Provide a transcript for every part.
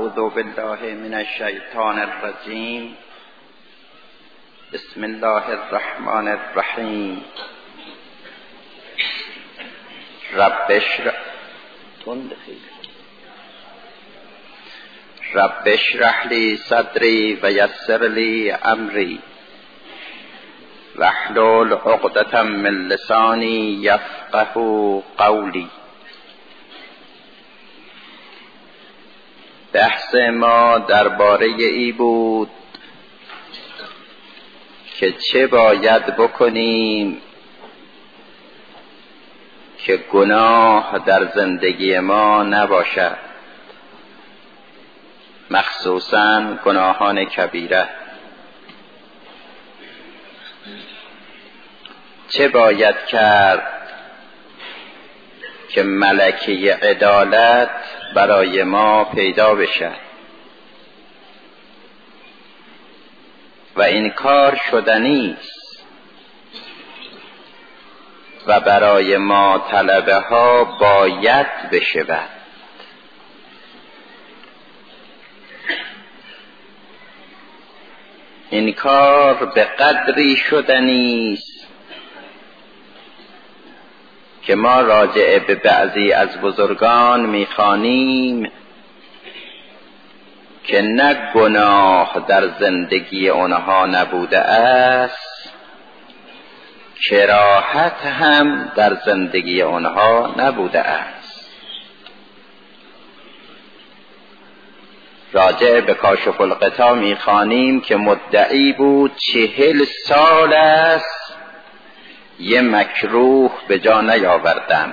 اعوذ بالله من الشیطان الرجیم. بسم الله الرحمن الرحیم. رب اشرح لی صدری و یسر لی امری واحلل عقدة من لسانی یفقهوا قولی. بحث ما درباره ای بود که چه باید بکنیم که گناه در زندگی ما نباشد، مخصوصاً گناهان کبیره. چه باید کرد که ملکه عدالت برای ما پیدا بشه و این کار شدنی است و برای ما طلبه ها باید بشود. این کار به قدری شدنی است که ما راجع به بعضی از بزرگان می‌خوانیم که نه گناه در زندگی آنها نبوده است، کراهت هم در زندگی آنها نبوده است. راجع به کاشف الغطا می‌خوانیم که مدعی بود 40 سال است یه مکروه به جا نیاوردم.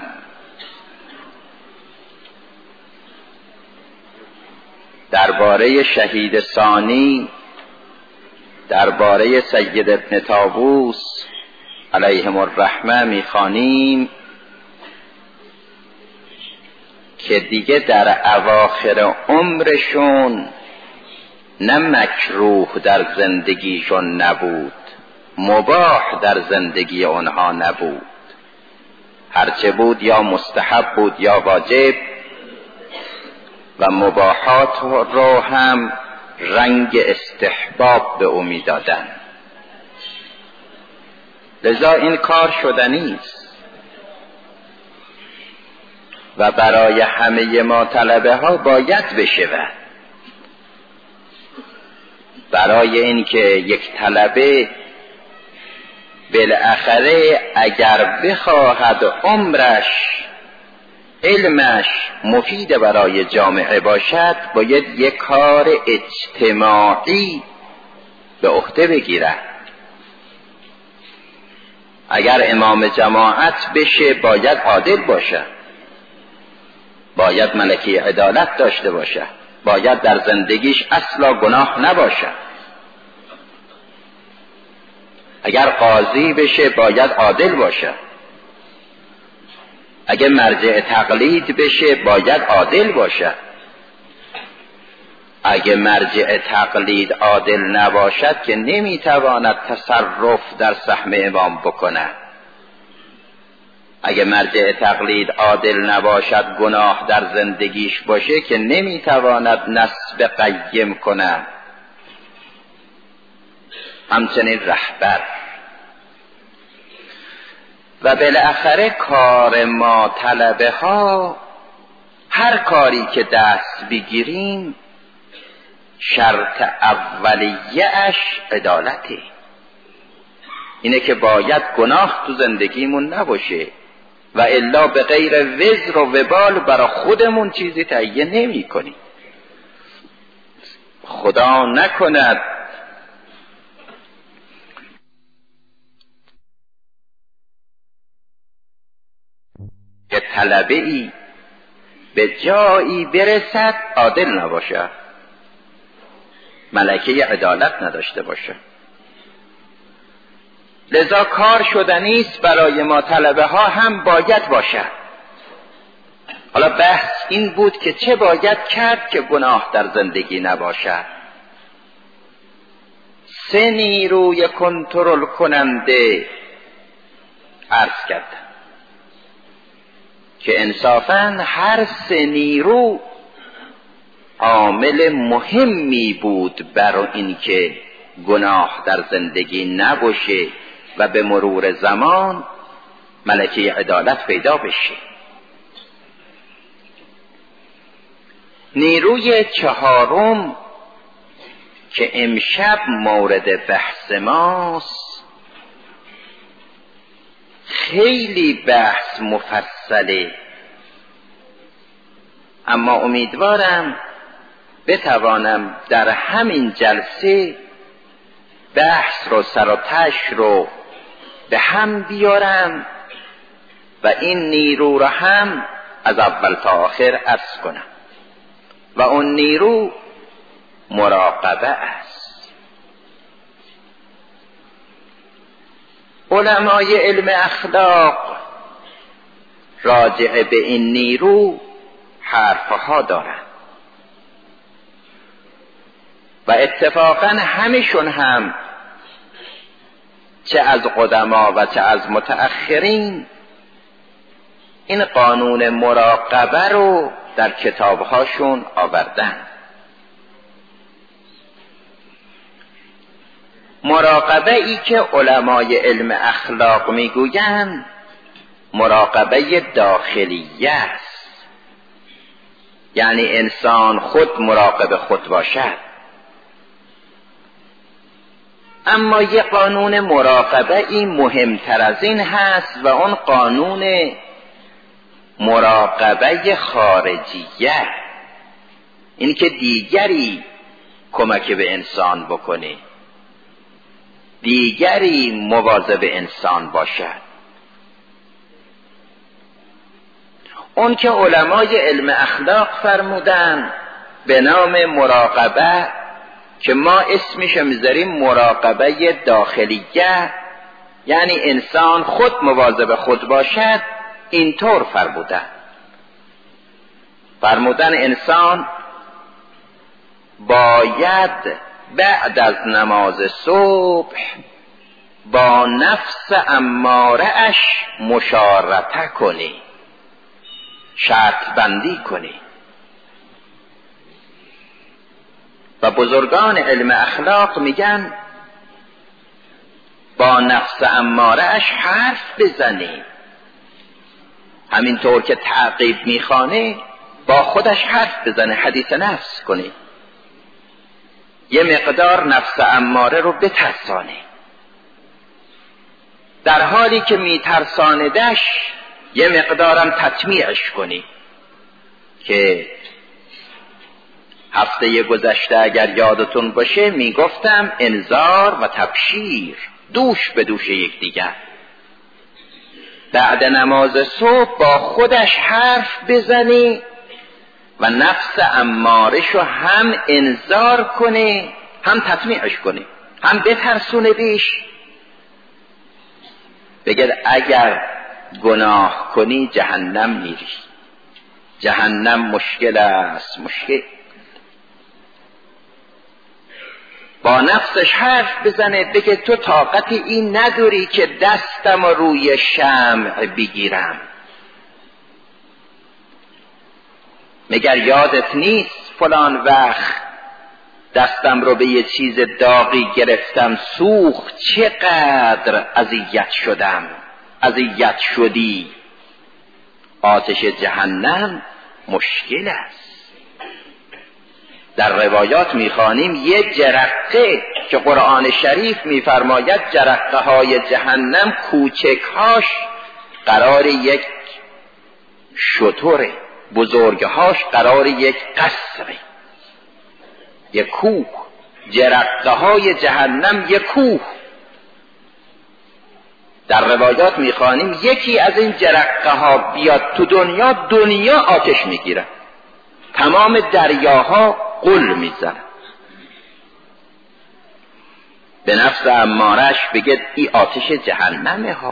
درباره شهید ثانی، درباره سید ابن طاووس علیهم الرحمه میخوانیم که دیگه در اواخر عمرشون نه مکروه در زندگیشون نبود، مباح در زندگی آنها نبود، هرچه بود یا مستحب بود یا واجب، و مباحات رو هم رنگ استحباب به او میدادن. لذا این کار شدنی است و برای همه ما طلبه ها باید بشود. برای اینکه یک طلبه بالاخره اگر بخواهد عمرش علمش مفید برای جامعه باشد، باید یک کار اجتماعی به عهده بگیرد. اگر امام جماعت بشه باید عادل باشه، باید ملکه عدالت داشته باشه، باید در زندگیش اصلا گناه نباشه. اگر قاضی بشه باید عادل باشه. اگر مرجع تقلید بشه باید عادل باشه. اگر مرجع تقلید عادل نباشد که نمیتواند تصرف در سهم امام بکنه. اگر مرجع تقلید عادل نباشد، گناه در زندگیش باشه که نمیتواند نسب قیم کنه. همچنین رهبر. و بالاخره کار ما طلبه ها، هر کاری که دست بگیریم شرط اولیه‌اش عدالته. اینه که باید گناه تو زندگیمون نباشه و الا به غیر وزر و وبال برای خودمون چیزی تهیه نمی کنیم. خدا نکند که طلبه ای به جایی برسد عادل نباشه، ملکه عدالت نداشته باشه. لذا کار شدنی است برای ما طلبه ها هم باید باشه. حالا بحث این بود که چه باید کرد که گناه در زندگی نباشه. 3 نیروی کنترل کننده عرض کردم که انصافاً هر 3 نیرو عامل مهمی بود برای اینکه گناه در زندگی نباشه و به مرور زمان ملکه عدالت پیدا بشه. نیروی چهارم که امشب مورد بحث ماست، خیلی بحث مفصله، اما امیدوارم بتوانم در همین جلسه بحث رو سر و تهش رو به هم بیارم و این نیرو رو هم از اول تا آخر عرض کنم. و اون نیرو مراقبه است. علمای علم اخلاق راجع به این نیرو حرفها دارند و اتفاقا همشون هم چه از قدما و چه از متأخرین این قانون مراقبه رو در کتابهاشون آوردن. مراقبه ای که علمای علم اخلاق میگویند مراقبه داخلیه است، یعنی انسان خود مراقب خود باشد. اما یک قانون مراقبه ای مهمتر از این هست و اون قانون مراقبه خارجیه، این که دیگری کمک به انسان بکنه، دیگری مواظب انسان باشد. اون که علمای علم اخلاق فرمودن به نام مراقبه که ما اسمش میذاریم مراقبه داخلیه، یعنی انسان خود مواظب خود باشد، اینطور فرمودن انسان باید بعد از نماز صبح با نفس اماره اش مشارطه کنی، شرط بندی کنی. و بزرگان علم اخلاق میگن با نفس اماره اش حرف بزنی، همینطور که تعقیب میخوانه با خودش حرف بزنه، حدیث نفس کنه، یه مقدار نفس اماره رو بترسانه، در حالی که میترساندش یه مقدارم تطمیعش کنی. که هفته گذشته اگر یادتون باشه میگفتم انذار و تبشیر دوش به دوش یکدیگر. بعد نماز صبح با خودش حرف بزنی و نفس امارشو هم انذار کنی هم تطمیعش کنی، هم بترسونه بیش، بگه اگر گناه کنی جهنم میری، جهنم مشکل است، مشکل. با نفسش حرف بزنه، بگه تو طاقت این نداری که دستم روی شمع بگیرم. مگر یادت نیست فلان وقت دستم رو به یه چیز داغی گرفتم سوخت، چقدر اذیت شدم. اذیت شدی. آتش جهنم مشکل است. در روایات میخوانیم یه جرقه که قرآن شریف میفرماید جرقه های جهنم کوچکهاش قرار یک شتره، بزرگهاش قرار یک قصره، یک کوه. جرقه های جهنم یک کوه. در روایات میخوانیم یکی از این جرقه ها بیاد تو دنیا، دنیا آتش میگیره، تمام دریاها قل میزنه. به نفس امارش بگه ای آتش جهنمه ها.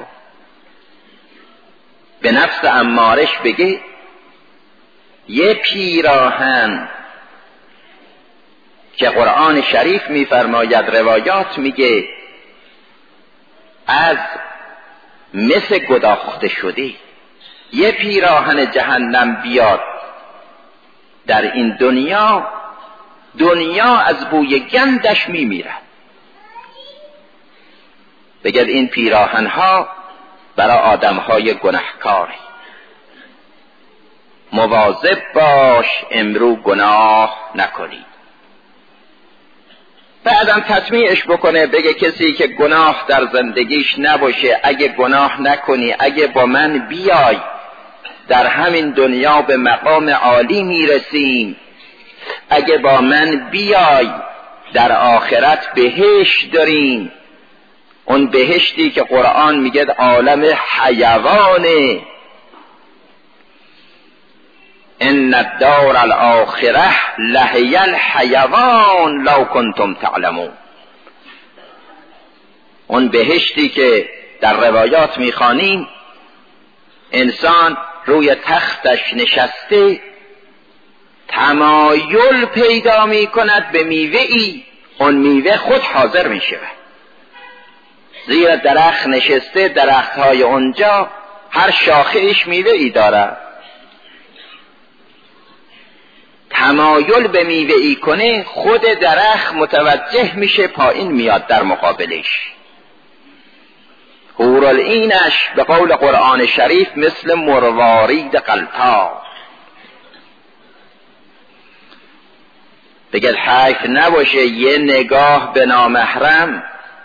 به نفس امارش بگه یه پیراهن که قرآن شریف میفرماید، روایات میگه از مس گداخته شده، یه پیراهن جهنم بیاد در این دنیا دنیا از بوی گندش میمیرد. بگید این پیراهنها برای آدمهای گناهکاره. مواظب باش امرو گناه نکنی. بعدم تطمیعش بکنه، بگه کسی که گناه در زندگیش نباشه، اگه گناه نکنی، اگه با من بیای در همین دنیا به مقام عالی میرسیم، اگه با من بیای در آخرت بهشت داریم، اون بهشتی که قرآن میگه عالم حیوانه. ان الدار الاخره لهی الحیوان لو کنتم تعلمون. اون بهشتی که در روایات میخوانیم انسان روی تختش نشسته تمایل پیدا میکند به میوه‌ای، اون میوه خود حاضر میشه. زیر درخت نشسته، درختهای اونجا هر شاخهش میوه‌ای داره، تمایل به میوه‌ای کنه خود درخت متوجه میشه پایین میاد در مقابلش. حورالعینش به قول قرآن شریف مثل مروارید قلتا. بگه حیف نباشه یه نگاه به نامحرم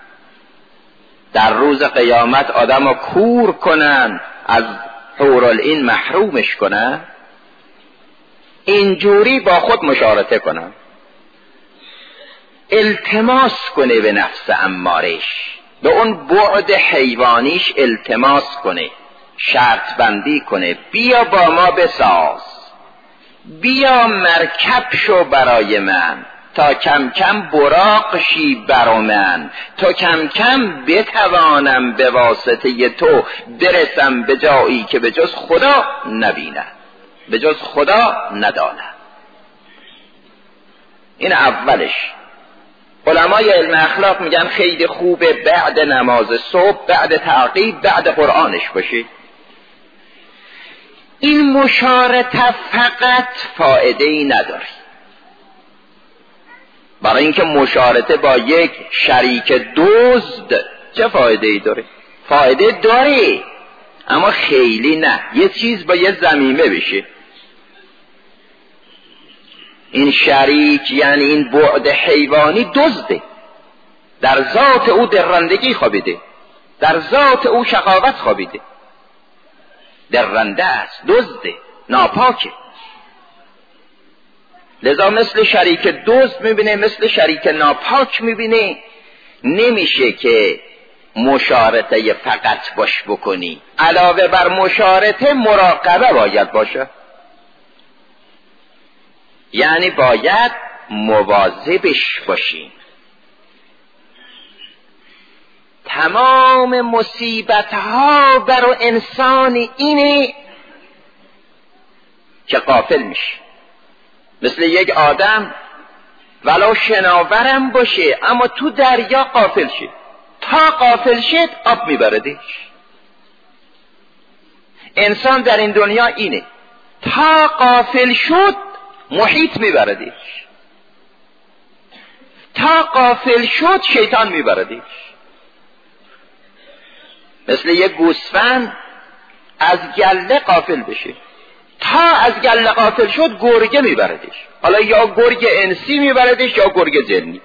در روز قیامت آدمو کور کنن، از حورالعین محرومش کنن. اینجوری با خود مشارطه کنن، التماس کنه به نفس امارش، به اون بعد حیوانیش التماس کنه، شرط بندی کنه، بیا با ما بساز، بیا مرکب شو برای من تا کم کم براق شی برا من، تا کم کم بتوانم به واسطه تو برسم به جایی که به جز خدا نبینم، به جز خدا ندانم. این اولش. علمای علم اخلاق میگن خیلی خوبه بعد نماز صبح، بعد تعقیب، بعد قرآنش باشه. این مشارطه فقط فایده ای نداره، برای اینکه مشارطه با یک شریک دزد چه فایده ای داره؟ فایده داره اما خیلی نه. یه چیز با یه ضمیمه بشه. این شریک یعنی این بعد حیوانی دزده، در ذات او درندگی خوابیده، در ذات او شقاوت خوابیده، درنده است، دزده، ناپاکه. لذا مثل شریک دزد میبینه، مثل شریک ناپاک میبینه. نمیشه که مشارطه فقط باش بکنی، علاوه بر مشارطه مراقبه باید باشه، یعنی باید مواظبش باشیم. تمام مصیبتها برای انسان اینه که غافل میشه. مثل یک آدم ولو شناورم باشه اما تو دریا غافل شه، تا غافل شد آب میبردش. انسان در این دنیا اینه، تا غافل شد محیط میبردش، تا غافل شد شیطان میبردش. مثل یک گوسفند از گله غافل بشه، تا از گله غافل شد گرگه میبردش. حالا یا گرگ انسی میبردش یا گرگ جنی.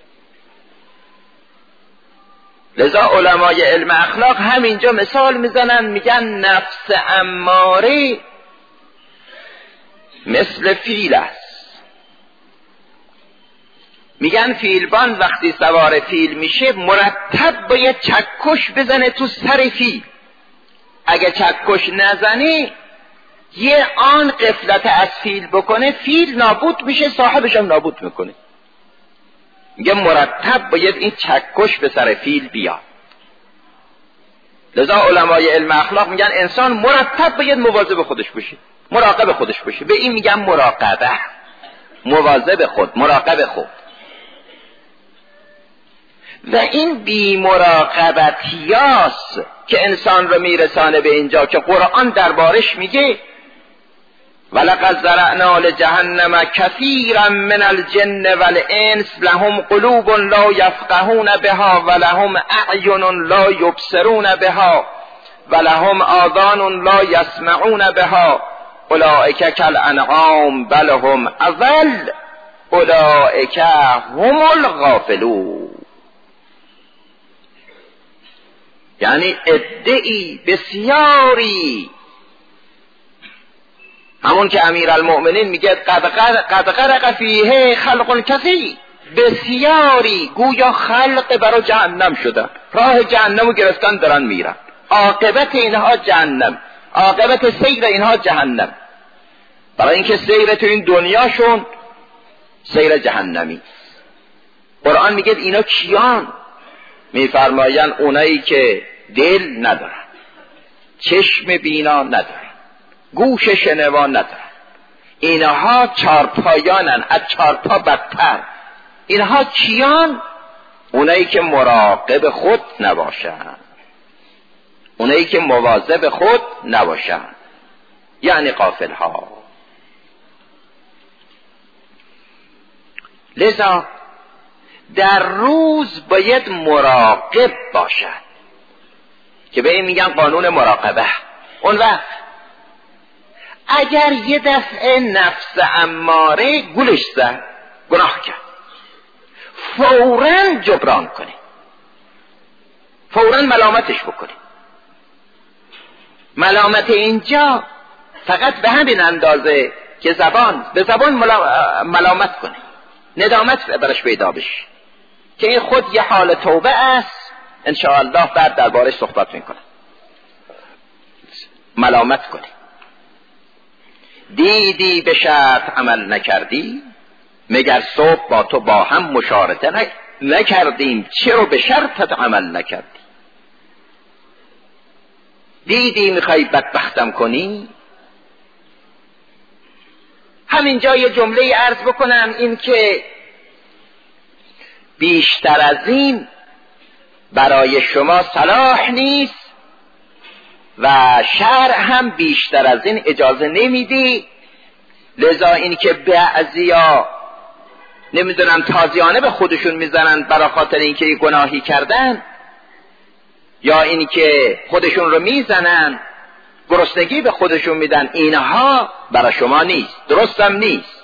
لذا علمای علم اخلاق همینجا مثال میزنن، میگن نفس اماره مثل فیل است. میگن فیلبان وقتی سوار فیل میشه مرتب باید چکش بزنه تو سر فیل. اگه چکش نزنه یه آن غفلت از فیل بکنه، فیل نابود میشه، صاحبش هم نابود میکنه. میگه مرتب باید این چکش به سر فیل بیاد. لذا علمای علم اخلاق میگن انسان مرتب باید مواظب خودش باشه، مراقب خودش باشه. به این میگن مراقبه، مواظب خود، مراقب خود. و این بی مراقبتیاست که انسان رو میرسانه به اینجا که قرآن دربارش میگه ولقد ذرأنا لجهنم كثيرا من الجن والانس لهم قلوب لا يفقهون بها ولهم اعین لا یبصرون بها ولهم آذان لا يسمعون بها اولئک کالانعام بل هم اضل اولئک هم الغافلون. یعنی عده‌ای بسیاری، همون که امیرالمؤمنین میگه قد غرق فیه خلق کثیر، بسیاری گویا خلق برای جهنم شدن، راه جهنم رو گرفتن دارن میرن، عاقبت اینها جهنم، عاقبت سیر اینها جهنم، برای اینکه سیر تو این دنیاشون سیر جهنمی. قرآن میگه اینا کیان؟ میفرمایند اونایی که دل ندارن، چشم بینا ندارن، گوش شنوا ندارن، اینها چارپایانن، از چارپا بدتر. اینها کیان؟ اونایی که مراقب خود نباشن، اونایی که مواظب خود نباشن، یعنی غافل ها. لذا در روز باید مراقب باشد که به این میگن قانون مراقبه. اون وقت اگر یه دفعه نفس اماره گولش زد، گناه کرد، فوراً جبران کنی، فوراً ملامتش بکنی. ملامت اینجا فقط به همین اندازه که به زبان ملامت کنی، ندامت برش پیدا بشه که این خود یه حال توبه است، انشاءالله بعد دربارش صحبت میکنه. ملامت کنی، دیدی به شرط عمل نکردی، مگر صبح با تو با هم مشارطه نکردیم، چرا به شرطت عمل نکردی؟ دیدی میخوای بدبختم کنی؟ همینجا یه جمله عرض بکنم، این که بیشتر از این برای شما صلاح نیست و شرع هم بیشتر از این اجازه نمیدی. لذا این که بعضیا نمیدونم تازیانه به خودشون میزنن برای خاطر اینکه یه گناهی کردن، یا این که خودشون رو میزنن، گرسنگی به خودشون میدن، اینها برای شما نیست، درستم نیست.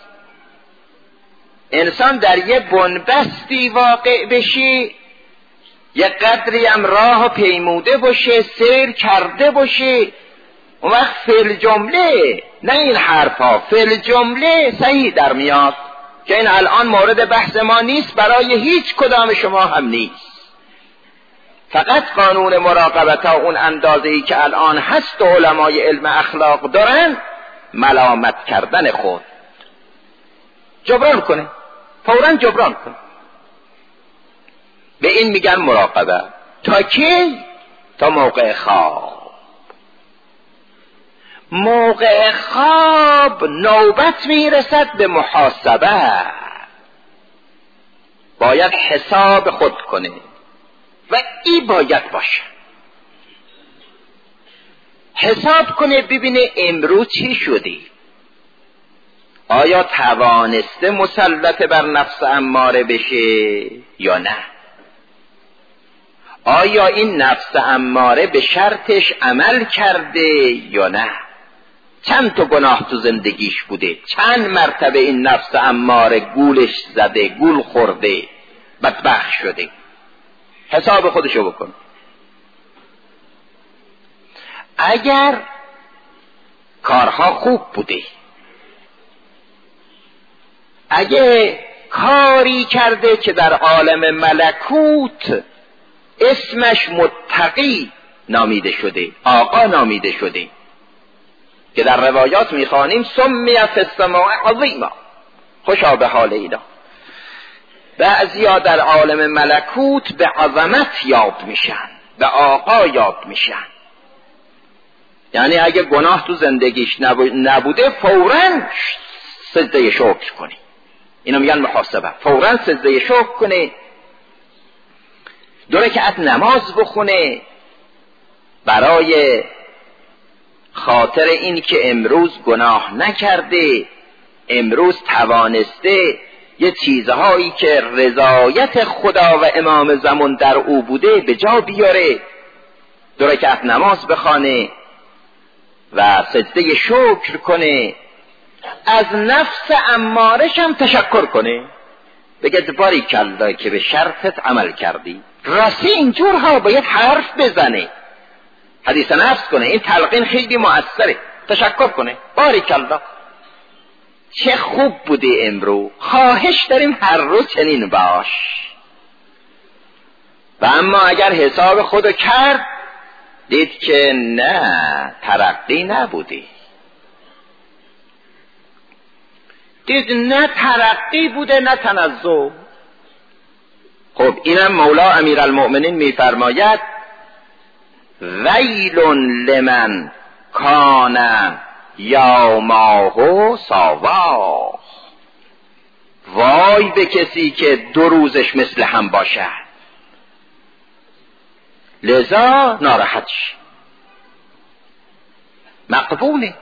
انسان در یه بنبستی واقع بشی، یه قدری هم راه پیموده باشه، سیر کرده باشه، اون وقت فعل جمله، نه این حرفا، فعل جمله صحیح در میاد که این الان مورد بحث ما نیست، برای هیچ کدام شما هم نیست. فقط قانون مراقبت ها اون اندازه‌ای که الان هست و علمای علم اخلاق دارن، ملامت کردن خود، جبران کنه، فوراً جبران کنه. به این میگن مراقبه. تا کی؟ تا موقع خواب. موقع خواب نوبت میرسد به محاسبه، باید حساب خود کنه و این باید باشه، حساب کنه ببینه امروز چی شدی، آیا توانسته مسلط بر نفس اماره بشه یا نه، آیا این نفس اماره به شرطش عمل کرده یا نه، چند تا گناه تو زندگیش بوده، چند مرتبه این نفس اماره گولش زده، گول خورده، بدبخت شده. حساب خودشو بکن. اگر کارها خوب بوده، اگه کاری کرده که در عالم ملکوت اسمش متقی نامیده شده، آقا نامیده شده، که در روایات میخوانیم سمی فی السماء عظیما، خوشا به حال اینا. بعضیا در عالم ملکوت به عظمت یاد میشن، به آقا یاد میشن. یعنی اگه گناه تو زندگیش نبوده فوراً سجده شکر کنی، اینا میگن محاسبه. فوراً سجده شکر کنه، 2 رکعت نماز بخونه برای خاطر این که امروز گناه نکرده، امروز توانسته یه چیزهایی که رضایت خدا و امام زمان در او بوده به جا بیاره، 2 رکعت نماز بخوانه و سجده شکر کنه، از نفس امارش هم تشکر کنه، بگه باریکالله که به شرطت عمل کردی. راستی اینجورها باید حرف بزنه، حدیث نفس کنه، این تلقین خیلی مؤثره، تشکر کنه، باریکالله چه خوب بوده امرو، خواهش داریم هر روز چنین باش. و اما اگر حساب خودو کرد دید که نه، ترقی نبوده، دید نه ترقی بوده نه تنزل. خب اینم مولا امیرالمؤمنین میفرماید ویل لمن کان یومه ساوا، وای به کسی که 2 روزش مثل هم باشد، لذا ناراحت شد. مقبوله،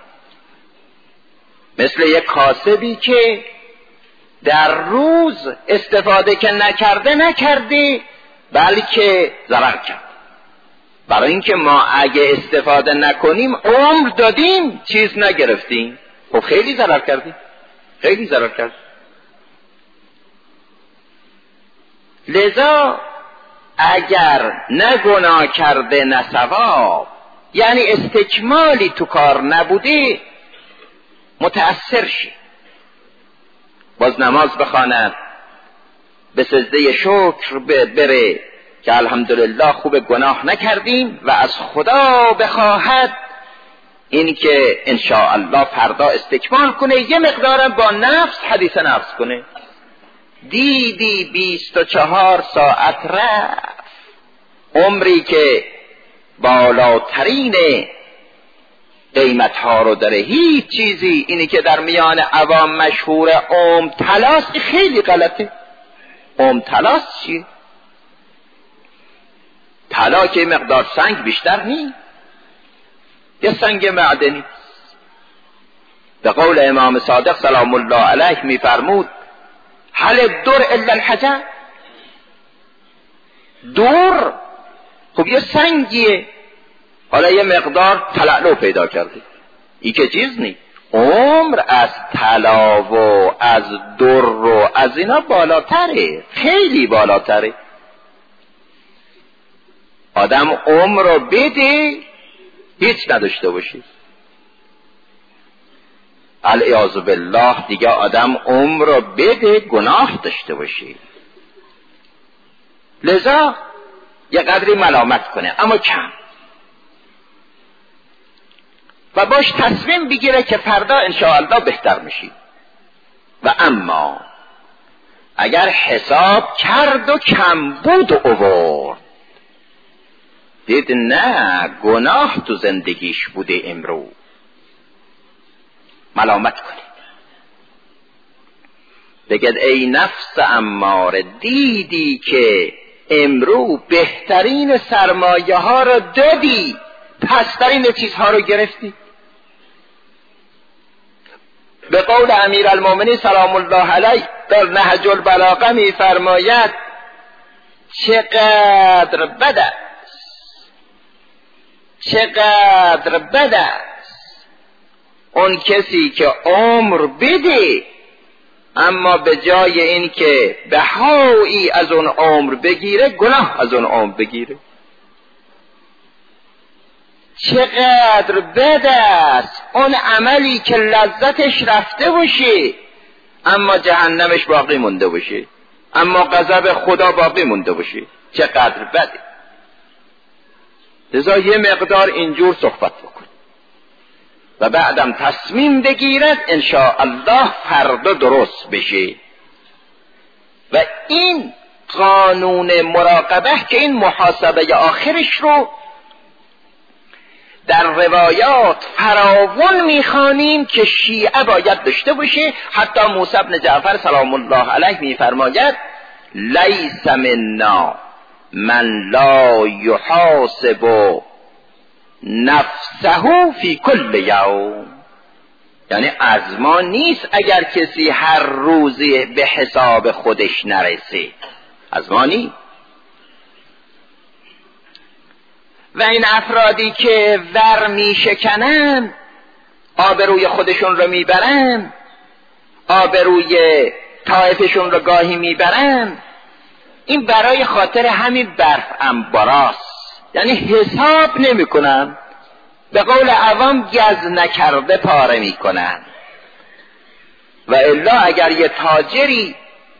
مثل یک کاسبی که در روز استفاده که نکرده بلکه ضرر کرد. برای اینکه ما اگه استفاده نکنیم عمر دادیم چیز نگرفتیم، خب خیلی ضرر کردیم، خیلی ضرر کردیم. لذا اگر نه گناه کرده نه ثواب، یعنی استکمالی تو کار نبوده، متأثر شی، باز نماز بخواند، به سجده شکر بره که الحمدلله خوب گناه نکردیم و از خدا بخواهد این که انشاءالله فردا استکمال کنه، یه مقدارم با نفس حدیث نفس کنه. دیدی 24 ساعت رفت، عمری که بالاترین قیمت ها رو داره، هیچ چیزی اینی که در میان عوام مشهور عمر طلاس، خیلی غلطه. عمر طلاس چیه؟ طلا که مقدار سنگ بیشتر نیست، یه سنگ معدنی. به قول امام صادق سلام الله علیه میفرمود هل الدر الا الحجر، دور خب یه سنگیه، حالا یه مقدار تلالو پیدا کرده، این که چیز نیست. عمر از طلا و از در و از اینا بالاتره، خیلی بالاتره. آدم عمر رو بده هیچ نداشته باشه، العیاذ بالله دیگه آدم عمر رو بده گناه داشته باشه. لذا یه قدری ملامت کنه اما کم، و باش تصمیم بگیره که فردا انشاءالله بهتر میشی. و اما اگر حساب کرد و کم بود آورد، دید نه گناه تو زندگیش بوده، امرو ملامت کنید، بگید ای نفس اماره، دیدی که امرو بهترین سرمایه ها رو دادی، پسترین چیزها رو گرفتی. به قول امیرالمؤمنین سلام الله علیه در نهج البلاغه می فرماید چقدر بد است، چقدر بد است اون کسی که عمر بده اما به جای این که بهایی از اون عمر بگیره گناه از اون عمر بگیره. چقدر بد است اون عملی که لذتش رفته باشه اما جهنمش باقی مونده باشه، اما غضب خدا باقی مونده باشه، چقدر بده. لذا یه مقدار اینجور صحبت بکن و بعدم تصمیم بگیرد انشاءالله فردا درست بشه. و این قانون مراقبه که این محاسبه آخرش رو در روایات فراوان میخوانیم که شیعه باید داشته باشه. حتی موسی بن جعفر سلام الله علیه میفرماید لیس منا من لا یحاسب نفسه فی کل یوم، یعنی از ما نیست اگر کسی هر روزی به حساب خودش نرسه، از ما نیست. و این افرادی که ور می شکنن، آبروی خودشون رو میبرن، آبروی طایفشون رو گاهی میبرن، این برای خاطر همین برف انباراست، یعنی حساب نمی کنن، به قول عوام گز نکرده پاره می کنن. و الا اگر یه تاجری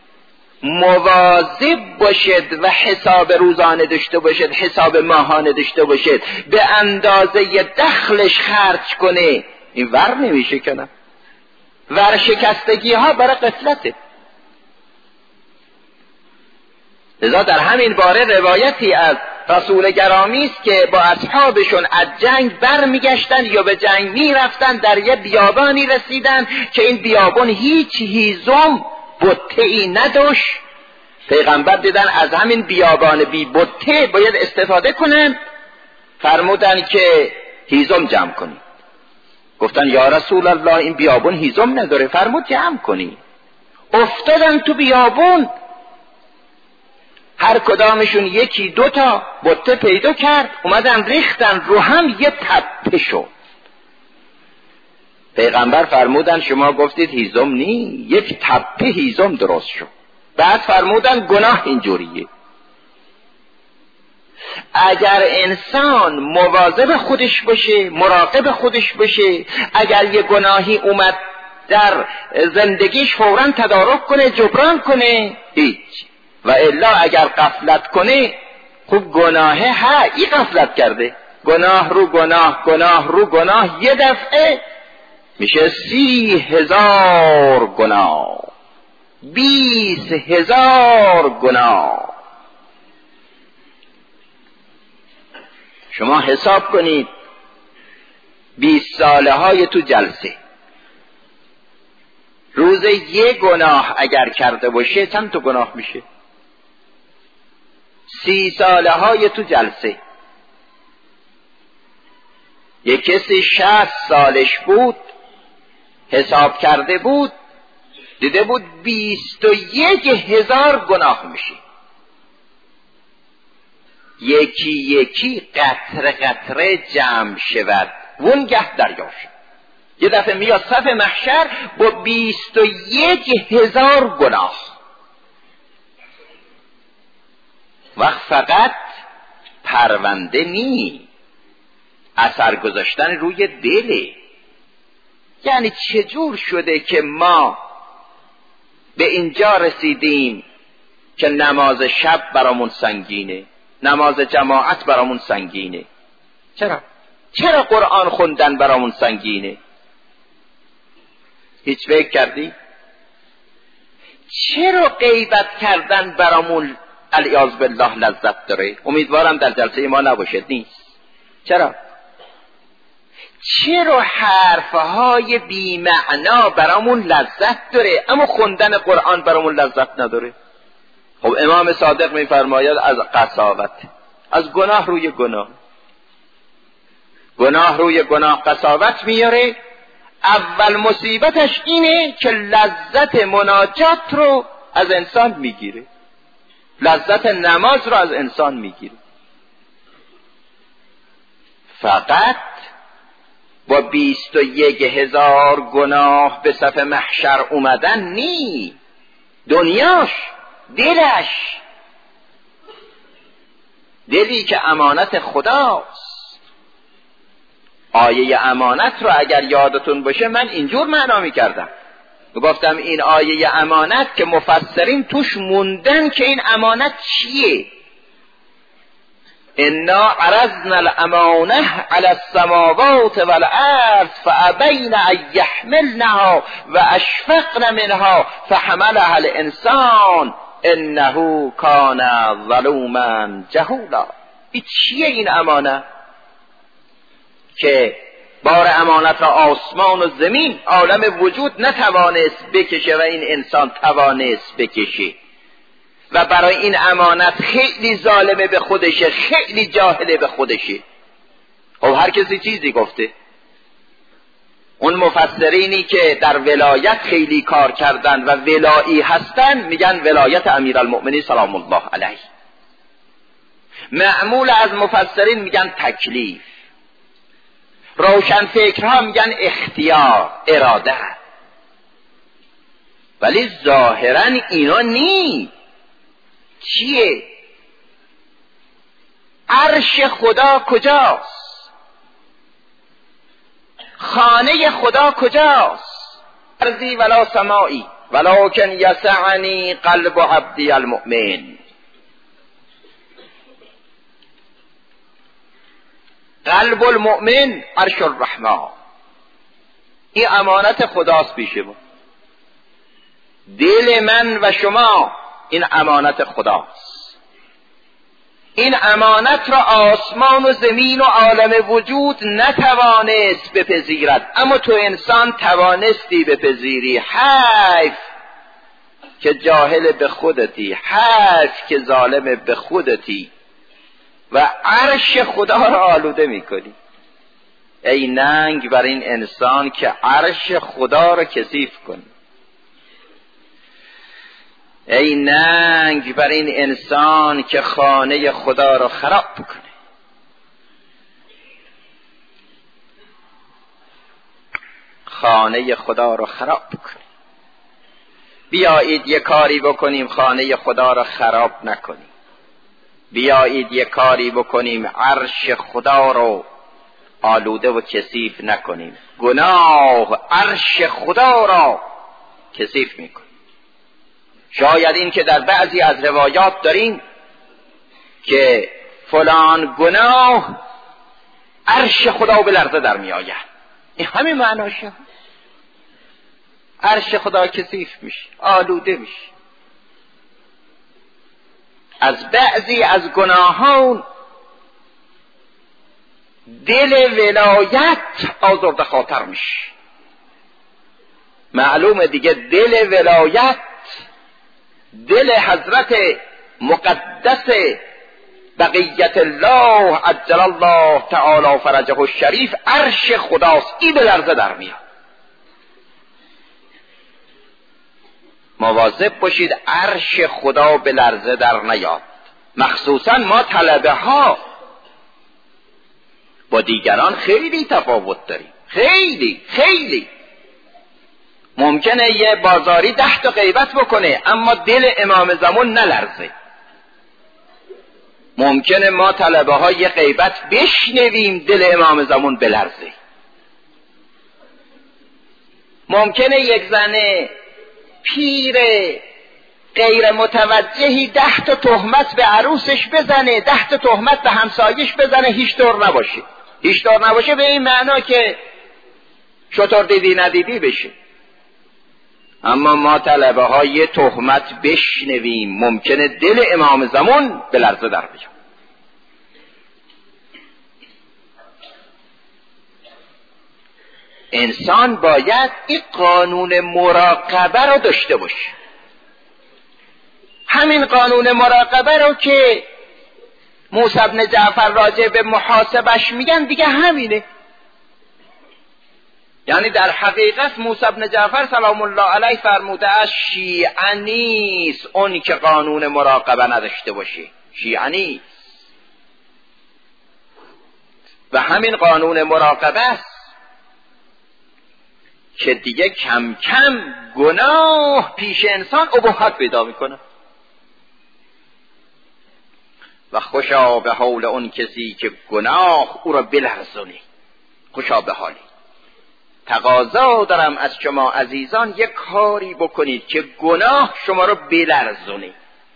مواظب باشد و حساب روزانه داشته باشد، حساب ماهانه داشته باشد، به اندازه دخلش خرج کنه، این ور نمیشه کنه. ورشکستگی ها برای قفلته. لذا در همین باره روایتی از رسول گرامی است که با اصحابشون از جنگ بر میگشتن یا به جنگ میرفتن، در یه بیابانی رسیدن که این بیابان هیچ هیزم بته‌ای نداشت. پیغمبر دیدن از همین بیابان بی بته باید استفاده کنن، فرمودن که هیزم جمع کنی. گفتن یا رسول الله این بیابون هیزم نداره. فرمود جمع کنی. افتادن تو بیابون، هر کدامشون یکی دوتا بته پیدا کرد، اومدن ریختن رو هم، یه تپه شد. پیغمبر فرمودن شما گفتید هیزم نی، یک تپه هیزم درست شد. بعد فرمودن گناه اینجوریه. اگر انسان مواظب خودش باشه، مراقب خودش باشه، اگر یه گناهی اومد در زندگیش فوراً تدارک کنه، جبران کنه، هیچ. و الا اگر غفلت کنه، خب گناهه ها ای غفلت کرده، گناه رو گناه، گناه رو گناه، یه دفعه میشه 30,000 گناه، 20,000 گناه. شما حساب کنید 20 ساله های تو جلسه، روز یه گناه اگر کرده باشه چند تا گناه میشه؟ 30 ساله های تو جلسه. یک کسی 60 سالش بود، حساب کرده بود، دیده بود 21,000 گناه میشه. یکی یکی قطره قطره جمع شود وانگه دریا شد. یه دفعه میاد صف محشر با 21,000 گناه. وقت فقط پرونده نی، اثر گذاشتن روی دله. یعنی چجور شده که ما به اینجا رسیدیم که نماز شب برامون سنگینه، نماز جماعت برامون سنگینه؟ چرا قرآن خوندن برامون سنگینه؟ هیچ فکر کردی؟ چرا غیبت کردن برامون علیاذ بالله لذت داره؟ امیدوارم در جلسه ما نباشد. نیست. چرا حرفهای بی معنا برامون لذت داره اما خوندن قرآن برامون لذت نداره؟ خب امام صادق میفرماید از قساوت، از گناه روی گناه، گناه روی گناه قساوت میاره. اول مصیبتش اینه که لذت مناجات رو از انسان میگیره، لذت نماز رو از انسان میگیره. فقط با 21,000 گناه به صف محشر اومدن نی، دنیاش، دلش، دلی که امانت خداست. آیه امانت رو اگر یادتون باشه من اینجور معنا می‌کردم، گفتم این آیه امانت که مفسرین توش موندن که این امانت چیه. انا عرضنا الامانه علی السماوات والارض فابین ان یحملنها و اشفقن منها فحملها الانسان انه کان ظلوما جهولا. این چیه این امانت که بار امانت را آسمان و زمین، عالم وجود نتوانست بکشه و این انسان توانست بکشه؟ و برای این امانت خیلی ظالمه به خودشه، خیلی جاهله به خودشه. خب هر کسی چیزی گفته. اون مفسرینی که در ولایت خیلی کار کردن و ولایی هستن میگن ولایت امیرالمؤمنین سلام الله علیه. معمول از مفسرین میگن تکلیف. روشن فکرها میگن اختیار، اراده. ولی ظاهرا اینا نی. چیه؟ عرش خدا کجاست؟ خانه خدا کجاست؟ ارضی ولا سمائی ولکن یسعنی قلب عبدی المؤمن. قلب المؤمن عرش الرحمن. این امانت خداست پیش ما. دل من و شما این امانت خداست. این امانت را آسمان و زمین و عالم وجود نتوانست بپذیرد، اما تو انسان توانستی بپذیری. حیف که جاهل به خودتی، حیف که ظالم به خودتی و عرش خدا را آلوده میکنی. ای ننگ بر این انسان که عرش خدا را کثیف کنی. ای ننگ بر این انسان که خانه خدا را خراب کنه. خانه خدا را خراب کنه. بیایید یک کاری بکنیم خانه خدا را خراب نکنیم. بیایید یک کاری بکنیم عرش خدا را آلوده و کثیف نکنیم. گناه عرش خدا را کثیف میکنه. شاید این که در بعضی از روایات داریم که فلان گناه عرش خدا به لرزه در می آید. این همین معناشه. عرش خدا کثیف میشه، آلوده میشه. از بعضی از گناهان دل ولایت آزرده خاطر میشه. معلومه دیگه دل ولایت، دل حضرت مقدس بقیت الله عجل الله تعالی فرجه الشریف عرش خداست. این به لرزه در میاد. مواظب باشید عرش خدا به لرزه در نیاد. مخصوصا ما طلبه ها با دیگران خیلی تفاوت داریم. خیلی ممکنه یه بازاری 10 تا غیبت بکنه اما دل امام زمان نلرزه. ممکنه ما طلبه ها یه غیبت بشنویم دل امام زمان بلرزه. ممکنه یک زنه پیر غیر متوجهی 10 تا تهمت به عروسش بزنه، 10 تا تهمت به همسایش بزنه، هیچ طور نباشه به این معنا که شطور دیدی ندیدی بشه. اما ما طلبه ها یه تهمت بشنویم ممکنه دل امام زمان به لرزه در بیاد. انسان باید این قانون مراقبه رو داشته باشه. همین قانون مراقبه رو که موسی بن جعفر راجع به محاسبش میگن دیگه همینه. یعنی در حقیقت موسی بن جعفر سلام الله علیه فرموده است شیعه نیست اون که قانون مراقبه نداشته باشه. شیعه نیست. و همین قانون مراقبه است که دیگه کم کم گناه پیش انسان اباحت پیدا میکنه. و خوشا به حال اون کسی که گناه او را بلرزونه. خوشا به حالی. تقاضا دارم از شما عزیزان یک کاری بکنید که گناه شما را بلرزونه.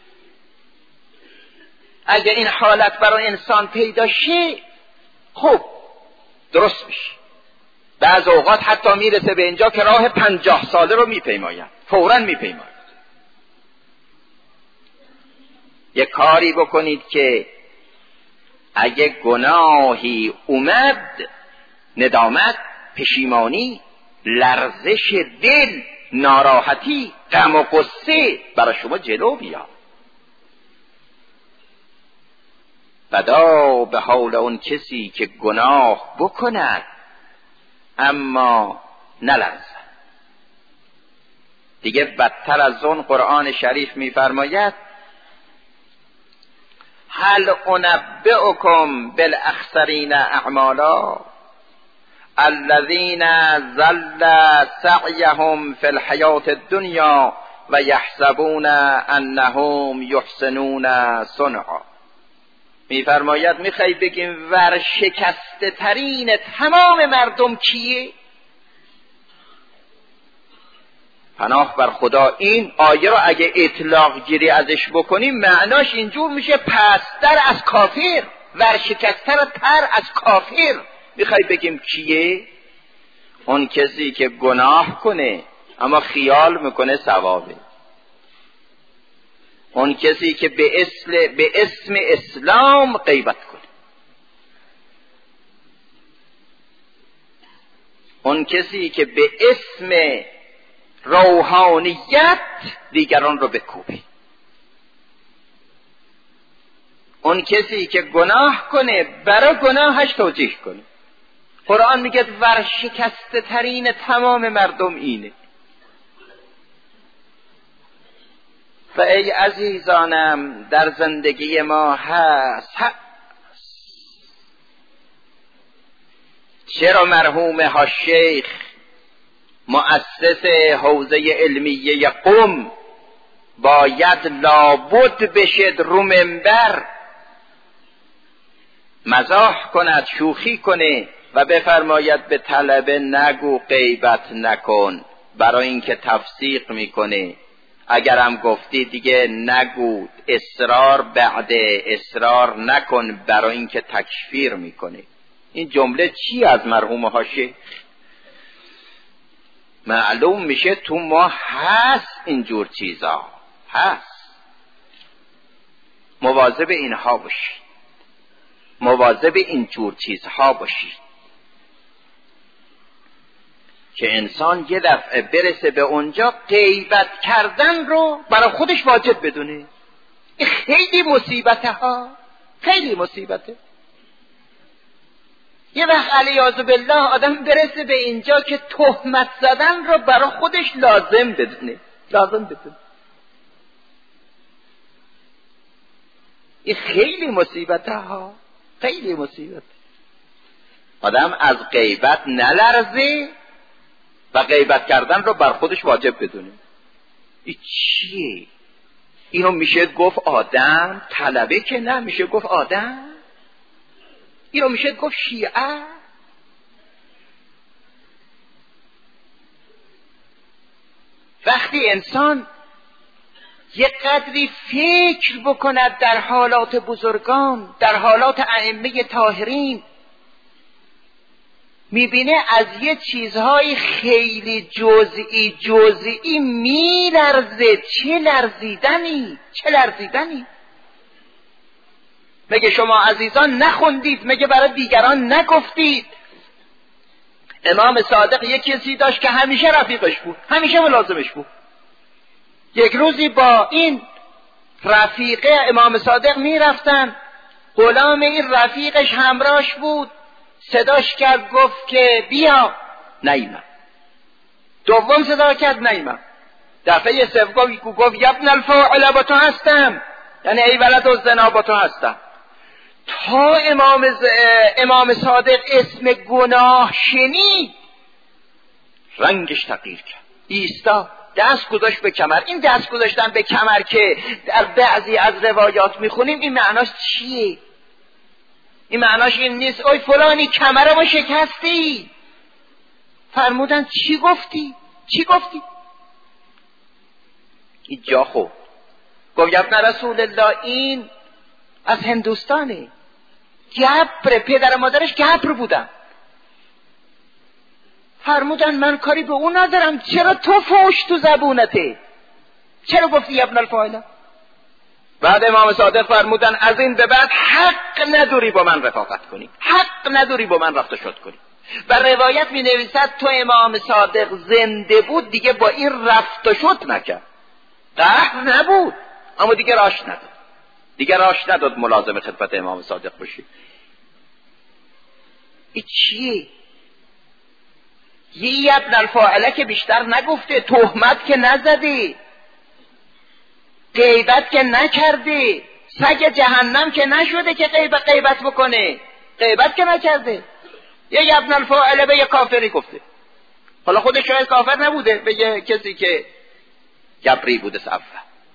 اگر این حالت برای انسان پیدا شه خب درست میشه. بعض اوقات حتی میرسه به اینجا که راه 50 ساله رو میپیماید، فوراً میپیماید. یک کاری بکنید که اگه گناهی اومد ندامت، پشیمانی، لرزش دل، ناراحتی، غم و غصه برای شما جلو بیاد. بدا به حال اون کسی که گناه بکند اما نلرزد. دیگه بدتر از اون قرآن شریف میفرماید هل انبئکم بالاخسرین اعمالا الذین ضل سعیهم فی الحیاة الدنیا و یحسبون انهم یحسنون صنعا. میفرماید میخوای بگیم ورشکسته ترین تمام مردم کیه؟ پناه بر خدا این آیه رو اگه اطلاق گیری ازش بکنیم معناش اینجور میشه پستر از کافر، ورشکستر تر از کافر. میخوای بگیم کیه؟ اون کسی که گناه کنه اما خیال میکنه ثوابه. اون کسی که به اسم اسلام غیبت کنه. اون کسی که به اسم روحانیت دیگران رو بکوبه. اون کسی که گناه کنه برای گناهش توجیه کنه. قرآن میگه ورشکسته ترین تمام مردم اینه. و ای عزیزانم در زندگی ما هست چرا مرحوم ها شیخ مؤسس حوزه علمیه قم باید لابد بشد رو منبر مزاح کند، شوخی کنه و بفرماید به طلبه نگو غیبت نکن، برای اینکه تفسیق میکنه. اگرم گفتی دیگه نگو، اصرار بعد اصرار نکن، برای اینکه تکفیر میکنه. این جمله چی از مرحوم ها شیخ؟ معلوم میشه تو ما هست اینجور چیزا، هست. مواظب اینها باشید، مواظب اینجور چیزها باشید که انسان یه دفعه برسه به اونجا غیبت کردن رو برای خودش واجب بدونه. این خیلی مصیبته ها، خیلی مصیبته. یه وقت علیاذ بالله آدم برسه به اینجا که تهمت زدن رو برای خودش لازم بدونه، لازم بدونه. این خیلی مصیبته ها، خیلی مصیبته. آدم از غیبت نلرزه و غیبت کردن رو بر خودش واجب بدونه. این چیه؟ اینو میشه گفت آدم؟ طلبه که نه، میشه گفت آدم؟ اینو میشه گفت شیعه؟ وقتی انسان یه قدری فکر بکند در حالات بزرگان، در حالات ائمه طاهرین، میبینه از یه چیزهای خیلی جزئی میلرزه. چه لرزیدنی، چه لرزیدنی. مگه شما عزیزان نخوندید؟ مگه برای دیگران نگفتید؟ امام صادق یک کسی داشت که همیشه رفیقش بود، همیشه ملازمش بود. یک روزی با این رفیقه امام صادق میرفتن، غلام این رفیقش همراهش بود، صداش کرد، گفت که بیا، نیامد. دوم صدا کرد، نیامد. دفعه سوم گفت یبن الفاعل با تو هستم، یعنی ای ولد الزنا با تو هستم. تا امام صادق اسم گناه شنید رنگش تغییر کرد، ایستا، دست گذاشت به کمر. این دست گذاشتن به کمر که در بعضی از روایات میخونیم، این معناش چیه؟ این معناش این نیست اوی فلانی کمرمو شکستی. فرمودن چی گفتی؟ چی گفتی؟ این جا خود گفت ابن رسول الله این از هندوستانه، گبر، پدر مادرش گبر بودن. فرمودن من کاری به اون ندارم، چرا تو فوش تو زبونته؟ چرا گفتی ابن الفاعل؟ بعد امام صادق فرمودن از این به بعد حق نداری با من رفاقت کنی، حق نداری با من رفت شد کنی. و روایت می نویسد تو امام صادق زنده بود دیگه با این رفت شد نکرد، قهر نبود اما دیگه راش نداد. دیگه راش نداد ملازم خدمت امام صادق باشی. این چیه؟ یه ابن الفاعله که بیشتر نگفته، تهمت که نزدی، غیبت که نکردی، سگ جهنم که نشده که غیبت بکنه، غیبت که نکرده. یه ابن الفاعله به یه کافری گفته، حالا خودش شاید کافر نبوده، به یه کسی که جبری بوده صفه.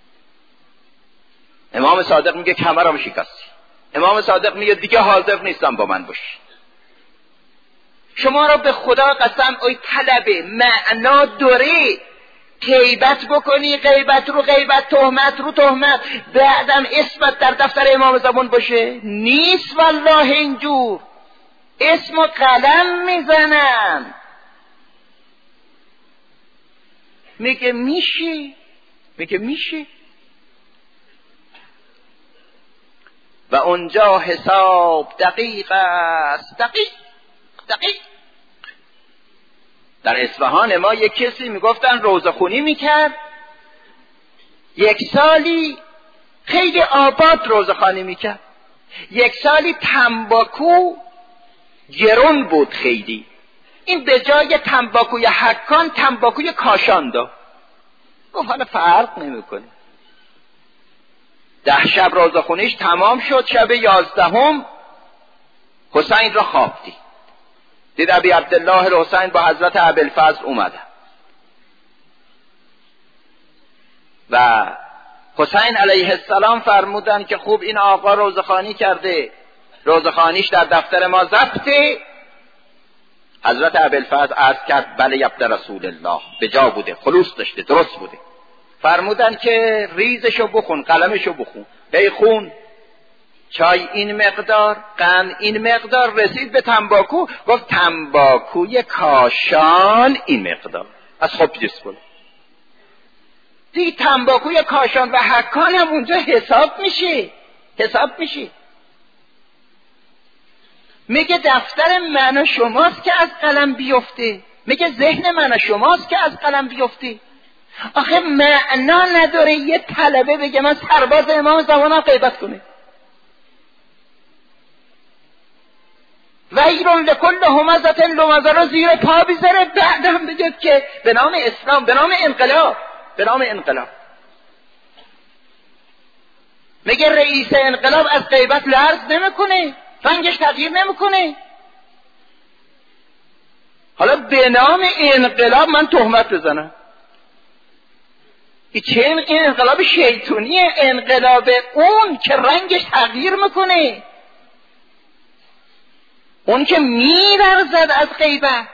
امام صادق میگه کمرم شکستی. امام صادق میگه دیگه حاضر نیستم با من باشی. شما را به خدا قسم ای طلب معنا داره غیبت بکنی، غیبت رو غیبت، تهمت رو تهمت، بعدم اسمت در دفتر امام زمان باشه؟ نیست والله اینجور. اسم و قلم میزنن. میگه میشی، میگه میشی. و اونجا حساب دقیق است، دقیق. در اصفهان ما یک کسی میگفتن روزخونی میکرد، یک سالی خیلی آباد روزخوانی میکرد، یک سالی تنباکو گرون بود خیلی. این به جای تنباکوی حکان تنباکوی کاشان داد. گفت حالا فرق نمیکنه. 10 شب روزخونیش تمام شد. شب 11 حسین را خواب دید ابی عبدالله الحسین با حضرت ابوالفضل اومده و حسین علیه السلام فرمودن که خوب این آقا روزخوانی کرده، روزخوانیش در دفتر ما ضبطه. حضرت ابوالفضل عرض کرد بله یبد رسول الله، به جا بوده، خلوص داشته، درست بوده. فرمودن که ریزشو بخون، قلمشو بخون. هی خون، چای این مقدار، قند این مقدار، رسید به تنباکو. گفت تنباکوی کاشان این مقدار. از خب جس کن دیگه. تنباکوی کاشان و حکان هم اونجا حساب میشه. میگه دفتر من و شماست که از قلم بیفته، میگه ذهن من و شماست که از قلم بیفته. آخه معنا نداره یه طلبه بگه من سرباز امام زمانم غیبت کنه. ویرون لکل همزة لمزه رو زیر پا بیزاره، بعد هم بگه که به نام اسلام، به نام انقلاب. میگه رئیس انقلاب از غیبت لرز نمیکنه، رنگش تغییر نمیکنه. حالا به نام انقلاب من تهمت بزنم؟ این چه این انقلاب شیطونیه؟ انقلاب اون که رنگش تغییر میکنه، اون که می‌لرزد از غیبت،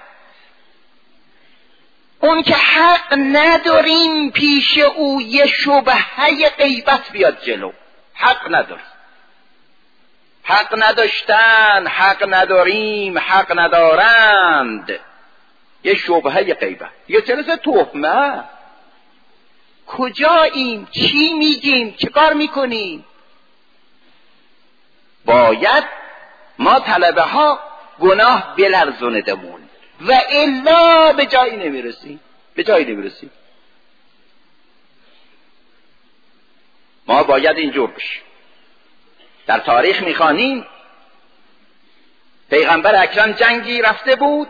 اون که حق نداریم پیش او یه شبهه غیبت بیاد جلو. حق نداریم، حق نداشتن، حق نداریم، حق ندارند، یه شبهه غیبت. یه چرا تهمت؟ کجاییم؟ چی میگیم؟ چه کار میکنیم؟ باید ما طلبه ها گناه بلرزوندمون و الا به جایی نمیرسیم. ما باید اینجور بشیم. در تاریخ میخوانیم پیغمبر اکرم جنگی رفته بود،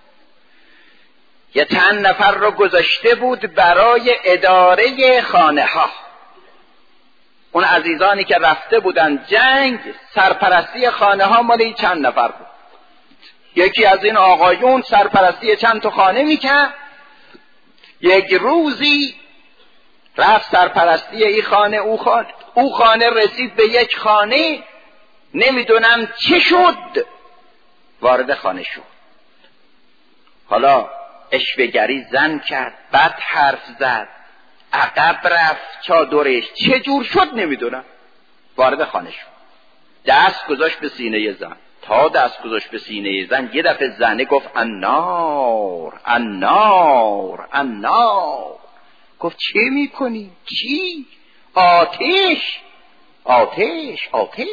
یه چند نفر رو گذاشته بود برای اداره خانه ها. اون عزیزانی که رفته بودن جنگ، سرپرستی خانه ها مال چند نفر بود. یکی از این آقایون سرپرستی چند تا خانه میکرد. یک روزی رفت سرپرستی این خانه او خانه رسید به یک خانه، نمیدونم چه شد، وارد خانه شد. حالا اشوه‌گری زن کرد، بد حرف زد، عقب رفت چادرش، چه جور شد نمیدونم، وارد خانه شد. دست گذاشت به سینه زن. تا دست گذاشت به سینه زن، یه دفعه زنه گفت النار النار النار. گفت چه میکنی؟ چی؟ آتش آتش آتش.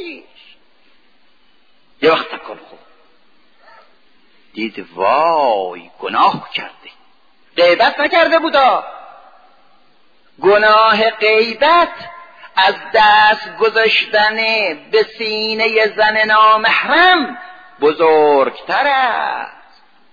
یه وقت تکن خود دید وای گناه کرده. غیبت نکرده بودا. گناه غیبت از دست گذاشتن به سینه زن نامحرم بزرگتر است.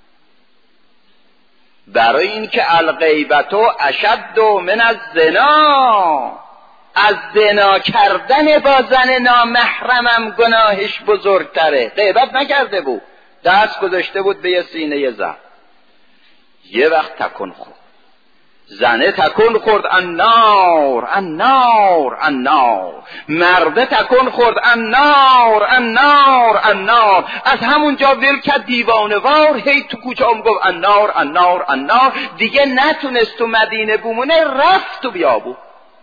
برای اینکه الغیبت اشد من الزنا، از زنا کردن با زن نامحرمم گناهش بزرگتره. غیبت نکرده بود، دست گذاشته بود به سینه زن. یه وقت تکون خورد، زنه تکون خورد، النار النار النار. مرده تکون خورد، النار النار النار. از همونجا ول کرد دیوانه‌وار، هی تو کوچه میگفت النار النار النار. دیگه نتونست تو مدینه بمونه، رفت تو بیابون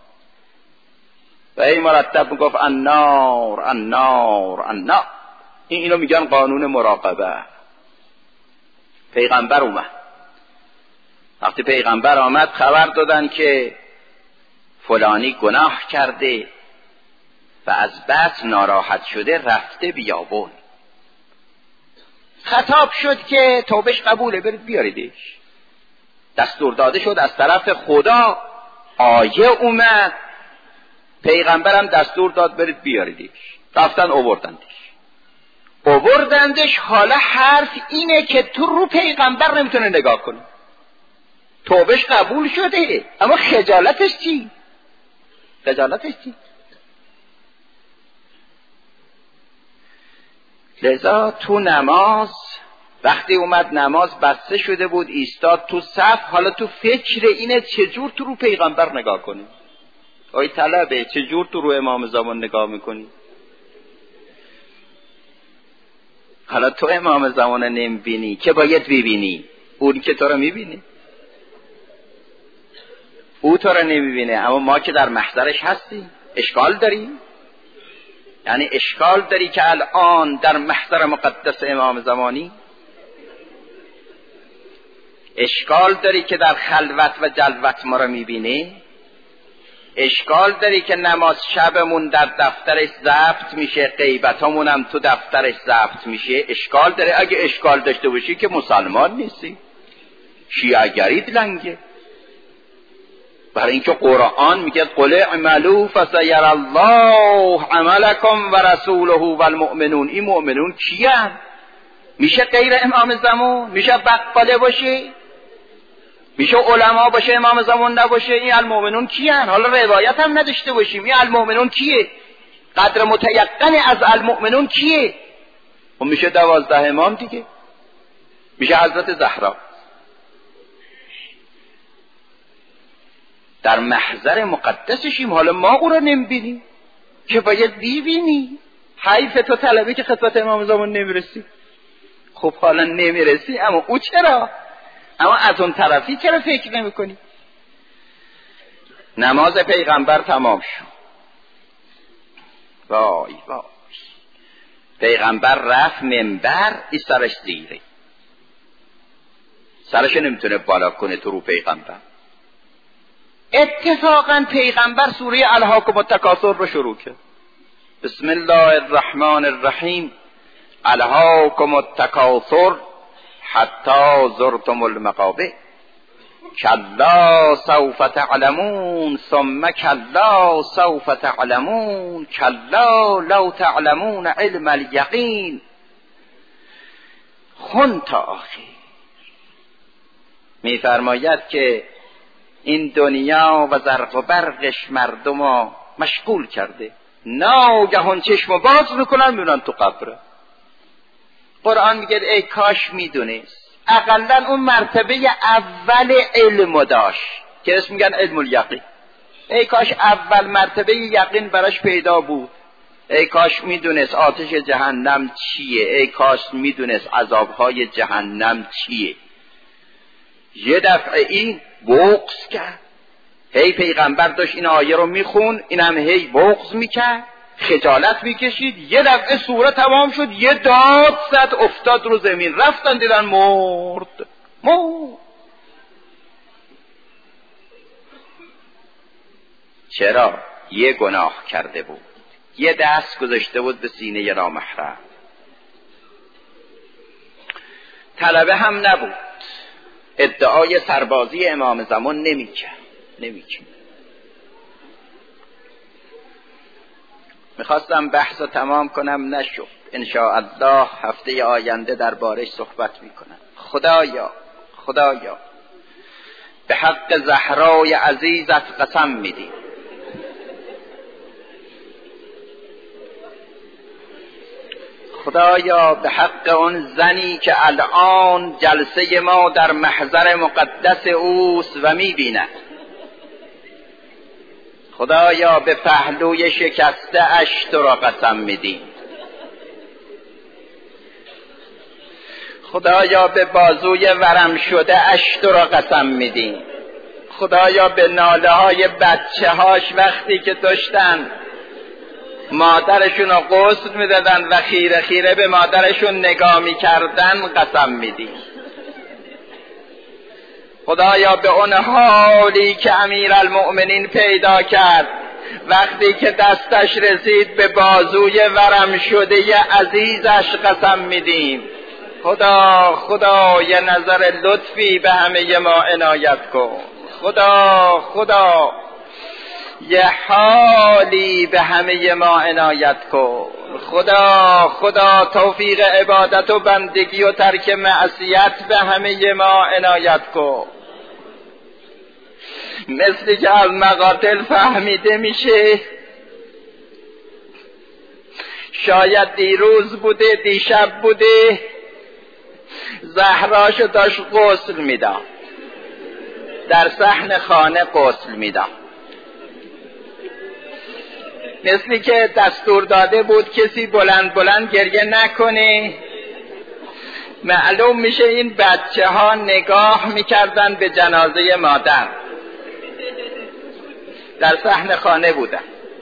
و هی مرتب میگفت النار النار النار. اینو میگن قانون مراقبه. پیغمبر اومد، وقتی پیغمبر آمد خبر دادن که فلانی گناه کرده و از بس ناراحت شده رفته بیابون. خطاب شد که توبش قبوله، برید بیاریدش. دستور داده شد از طرف خدا، آیه اومد، پیغمبرم دستور داد برید بیاریدش. رفتن اووردندش. حالا حرف اینه که تو رو پیغمبر نمیتونه نگاه کنه. توبش قبول شده، اما خجالتش چی؟ لذا تو نماز وقتی اومد، نماز بسته شده بود، ایستاد تو صف. حالا تو فکر اینه چجور تو رو پیغمبر نگاه کنی. آی طلبه، چجور تو رو امام زمان نگاه میکنی؟ حالا تو امام زمان نمیبینی که باید ببینی، اون که تو رو میبینی. او تو رو نمیبینه، اما ما که در محضرش هستیم. اشکال داری؟ یعنی اشکال داری که الان در محضر مقدس امام زمانی؟ اشکال داری که در خلوت و جلوت ما رو میبینه؟ اشکال داری که نماز شبمون در دفترش ضبط میشه، غیبتامون هم تو دفترش ضبط میشه؟ اشکال داری؟ اگه اشکال داشته باشی که مسلمان نیستی، شیعه‌گریت لنگه. برای اینکه قرآن میگه قل اعملوا فسیر الله عملکم و رسوله و المؤمنون. این مؤمنون کیه؟ میشه غیر امام زمان؟ میشه بقاله باشه؟ میشه علما باشه امام زمان نباشه؟ این المؤمنون کیه؟ حالا روایت هم نداشته باشیم، این المؤمنون کیه؟ قدر متیقن از المؤمنون کیه؟ و میشه 12 امام دیگه، میشه حضرت زهرا. در محضر مقدسشیم، حالا ما او را نمیبینیم که باید ببینی. حیف تو طلبه که خدمت امام زمان نمیرسی. خب حالا نمیرسی، اما او چرا؟ اما از اون طرفی چرا فکر نمی کنی؟ نماز پیغمبر تمام شد. وای وای، پیغمبر رفت منبر، این سرش زیره، سرش نمیتونه بالا کنه تو رو پیغمبر. اتفاقا پیغمبر سوره الهاکم التکاثر رو شروع کرد. بسم الله الرحمن الرحیم، الهاکم التکاثر حتی زرتم المقابر کلا سوف تعلمون ثم کلا سوف تعلمون کلا لو تعلمون علم الیقین. خون تا آخر میفرماید که این دنیا و زرق و برقش مردم رو مشغول کرده، ناگهان چشم باز میکنن میبینن تو قبره. قرآن میگه ای کاش میدونست، اقلا اون مرتبه اول علم داشت که اسم میگن علم الیقین. ای کاش اول مرتبه یقین براش پیدا بود. ای کاش میدونست آتش جهنم چیه، ای کاش میدونست عذابهای جهنم چیه. یه دفعه این بغض کرد. هی پیغمبر داشت این آیه رو میخون، اینم هی بغض میکرد، خجالت میکشید. یه دفعه سوره تمام شد، یه داد زد افتاد رو زمین، رفتن دیدن مرد. چرا؟ یه گناه کرده بود، یه دست گذاشته بود به سینه نامحرم. طلبه هم نبود، ادعای سربازی امام زمان نمیکرد. میخواستم بحث رو تمام کنم نشد. انشاءالله هفته آینده دربارش صحبت میکنم. خدایا به حق زهرای عزیزت قسم میدیم خدایا به حق اون زنی که الان جلسه ما در محضر مقدس اوست و میبیند، خدایا به پهلوی شکسته اش تو را قسم میدیم، خدایا به بازوی ورم شده اش تو را قسم میدیم، خدایا به ناله های بچه هاش وقتی که داشتن مادرشون رو غسل میدادن و خیره خیره به مادرشون نگاه میکردن قسم میدیم، خدایا به اون حالی که امیرالمؤمنین پیدا کرد وقتی که دستش رسید به بازوی ورم شده عزیزش قسم میدیم. خدا یه نظر لطفی به همه ما عنایت کن. خدا یه حالی به همه ما عنایت کن. خدا توفیق عبادت و بندگی و ترک معصیت به همه ما عنایت کن. مثلی که از مقاتل فهمیده میشه، شاید دیروز بوده دیشب بوده، زهراشو داشت غسل میداد، در صحن خانه غسل میداد، مثلی که دستور داده بود کسی بلند گریه نکنه. معلوم میشه این بچه ها نگاه میکردن به جنازه مادر، در صحن خانه بودن،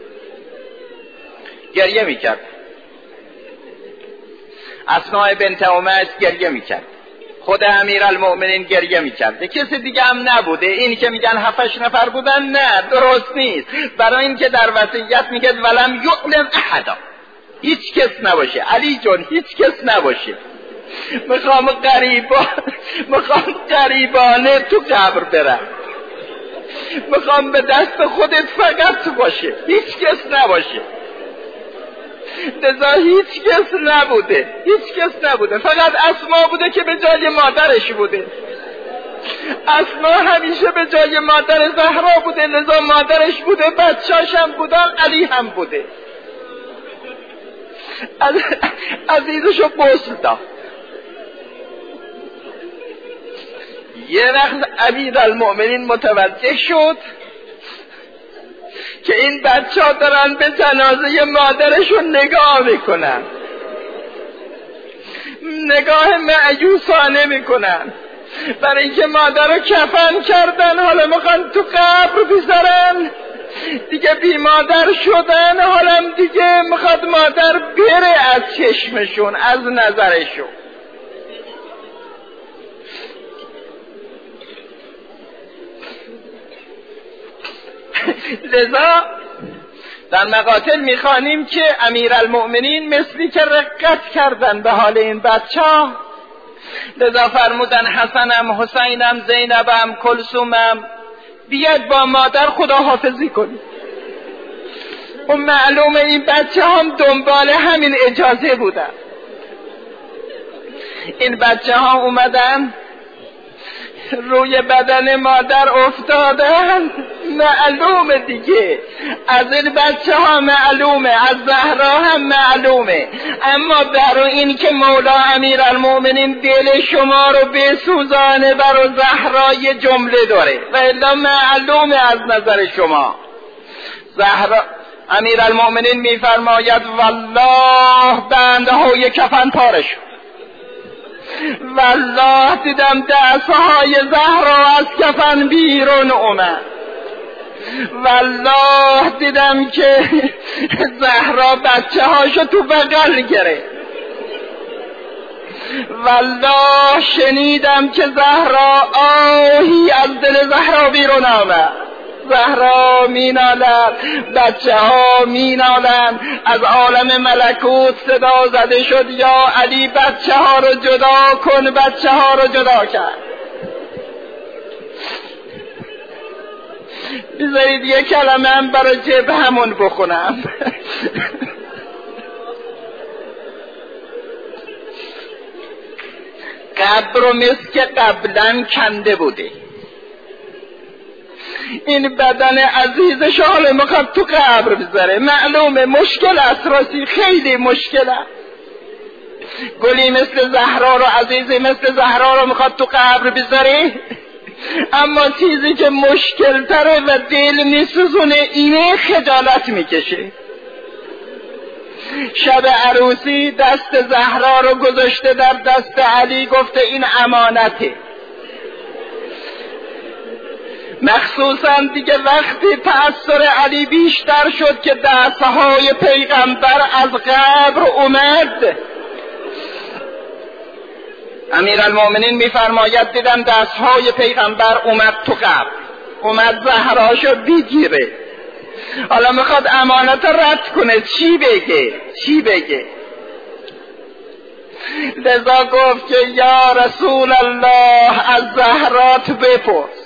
گریه میکرد. اسماء بنت امیس گریه میکرد، خود امیرالمؤمنین گریه میکرد، کسی دیگه هم نبوده. این که میگن 7-8 نفر بودن، نه، درست نیست. برای این که در وصیت میگه ولم یعلم احدا، هیچ کس نباشه، علی جان هیچ کس نباشه. میخوام غریبانه تو قبر برم، میخوام به دست خودت فقط باشه، هیچ کس نباشه. لذا هیچ کس نبوده، فقط اسما بوده که به جای مادرش بوده. اسما همیشه به جای مادر زهرا بوده، لذا مادرش بوده، بچه‌اش هم بودن، علی هم بوده. عزیزشو غسل داد. یه وقت امیرالمؤمنین متوجه شد که این بچه ها دارن به جنازه مادرشون نگاه میکنن، نگاه مایوسانه میکنن، برای اینکه مادر رو کفن کردن، حالا میخوان تو قبر بذارن، دیگه بی مادر شدن، حالا دیگه میخواد مادر بره از چشمشون، از نظرشون. لذا در مقاتل میخوانیم که امیرالمؤمنین مثلی که رقت کردن به حال این بچه، لذا فرمودن حسنم، حسینم، زینبم، کلثومم بیاد با مادر خداحافظی کنید. و معلومه این بچه هم دنبال همین اجازه بودن. این بچه ها اومدن روی بدن مادر افتادن. معلومه دیگه، از این بچه ها معلومه، از زهرا هم معلومه، اما برای این که مولا امیرالمؤمنین دل شما رو بسوزانه، برای زهرا یه جمله داره و الا معلومه از نظر شما. زهرا امیرالمؤمنین میفرماید والله بنده های کفن پاره شد، والله دیدم دستهای زهرا از کفن بیرون اومد، والله دیدم که زهرا بچه هاشو تو بغل گرفت، والله شنیدم که زهرا آهی از دل زهرا بیرون آمد. زهرا مینالد، بچه ها مینالند، از عالم ملکوت صدا زده شد یا علی بچه ها رو جدا کن، بچه ها رو جدا کرد. بذارید یک کلمه هم برای جبهمون بخونم. قبر رو مثل که قبلا کنده بوده. این بدن عزیزش حالا میخواد تو قبر بذاره. معلومه مشکل است، راستی خیلی مشکل است. گلی مثل زهرا رو، عزیزی مثل زهرا رو میخواد تو قبر بذاره، اما چیزی که مشکل تره و دل میسوزونه اینه خجالت میکشه. شب عروسی دست زهرا رو گذاشته در دست علی، گفته این امانته. مخصوصا دیگه وقتی تأثیر علی بیشتر شد که دستهای پیغمبر از قبر اومد، امیرالمؤمنین میفرماید دیدم دستهای پیغمبر اومد تو قبر، اومد زهراشو بگیره. حالا میخواد امانت رد کنه، چی بگه؟ لذا گفت که یا رسول الله از زهرات بپرس،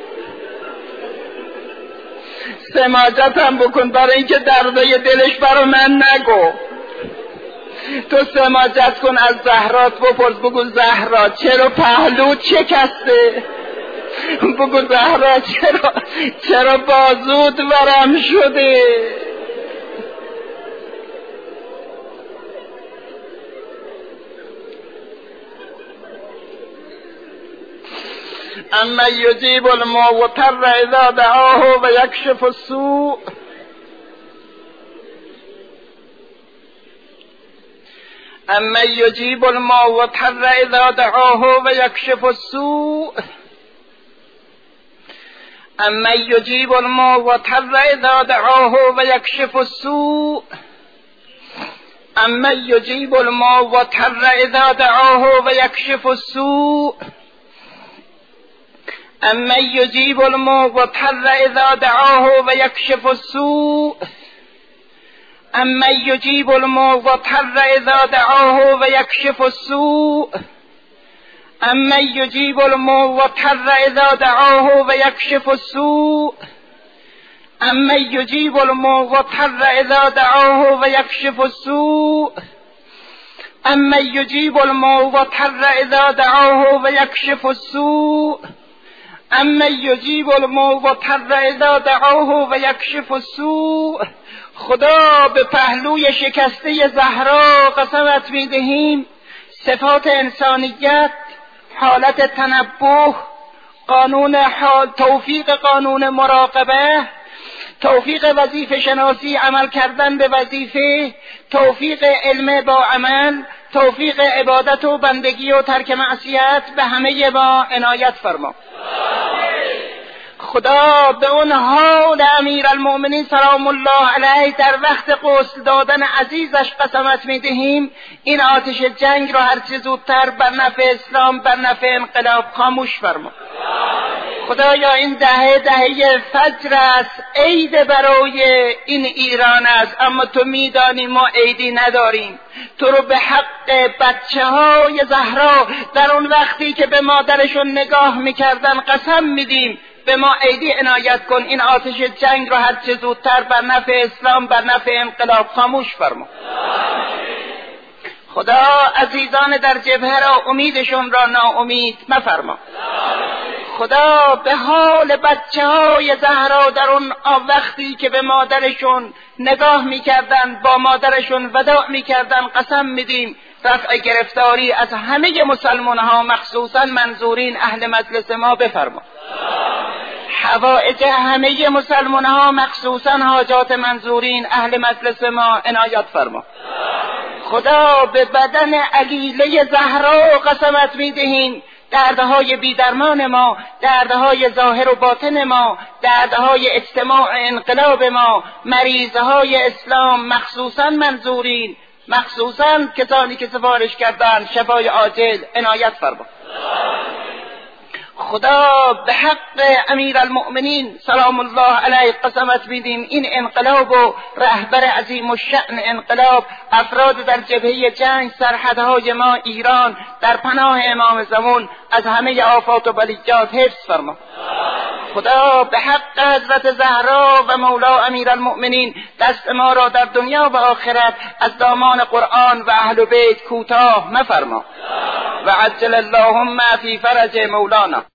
سماجتم بکن، برای اینکه درده دلش برا من نگو. تو سماجت کن، از زهرات بپرس، بگو زهرا چرا پهلو شکسته؟ بگو زهرا چرا بازود ورم شده؟ اما یجیب المضطر اذا دعاه و یکشف السوء. اما یجیب المضطر اذا دعاه و یکشف السوء. اما یجیب المضطر اذا دعاه و یکشف السوء. اما یجیب المضطر اذا دعاه و یکشف السوء. اما یجیب المضطر اذا دعاه و یکشف السوء. اما یجیب المضطر اذا دعاه و یکشف السوء. اما یجیب المضطر اذا دعاه و یکشف السوء. اما یجیب المضطر اذا دعاه و یکشف السوء. اما یجیب المضطر اذا دعاه و یکشف السوء. اما یجیب المضطر اذا دعاه و یکشف السوء. خدا به پهلوی شکسته زهرا قسمت میدهیم، صفات انسانیت، حالت تنبه، قانون حال، توفیق قانون مراقبه، توفیق وظیفه شناسی، عمل کردن به وظیفه، توفیق علم با عمل، توفیق عبادت و بندگی و ترک معصیت به همه ما عنایت فرما. خدا به اون حال امیرالمؤمنین سلام الله علیه در وقت غسل دادن عزیزش قسمت میدهیم، این آتش جنگ را هرچه زودتر بر نفع اسلام، بر نفع انقلاب خاموش فرما. خدایا این دهه فجر است، عید برای این ایران است، اما تو میدانی ما عیدی نداریم. تو رو به حق بچه های زهرا در اون وقتی که به مادرشون نگاه میکردن قسم میدیم، به ما عیدی عنایت کن. این آتش جنگ را هرچه زودتر بر نفع اسلام، بر نفع انقلاب خاموش فرما. خدا عزیزان در جبهه را امیدشون را ناامید مفرما. خدا به حال بچه های زهرا در اون وقتی که به مادرشون نگاه میکردن، با مادرشون وداع میکردن قسم میدیم رفع گرفتاری از همه مسلمان ها، مخصوصا منظورین اهل مجلس ما بفرما. حوائج همه مسلمان ها، مخصوصا حاجات منظورین اهل مجلس ما عنایت فرما. خدا به بدن علیله زهرا قسمت میدهیم، دردهای بیدرمان ما، دردهای ظاهر و باطن ما، دردهای اجتماع انقلاب ما، مریضهای اسلام مخصوصا منظورین، مخصوصا کسانی که سفارش کردن، شفای عاجل عنایت فرما. خدا به حق امیرالمؤمنین سلام الله علیه قسمت میدیم، این انقلاب و رهبر عظیم الشأن انقلاب، افراد در جبهه جنگ، سرحدهای ما ایران، در پناه امام زمان از همه آفات و بلیات حفظ فرما. خدا به حق حضرت زهرا و مولا امیرالمؤمنین دست ما را در دنیا و آخرت از دامان قرآن و اهل بیت کوتاه مفرما. و عجل اللهم فی فرج مولانا.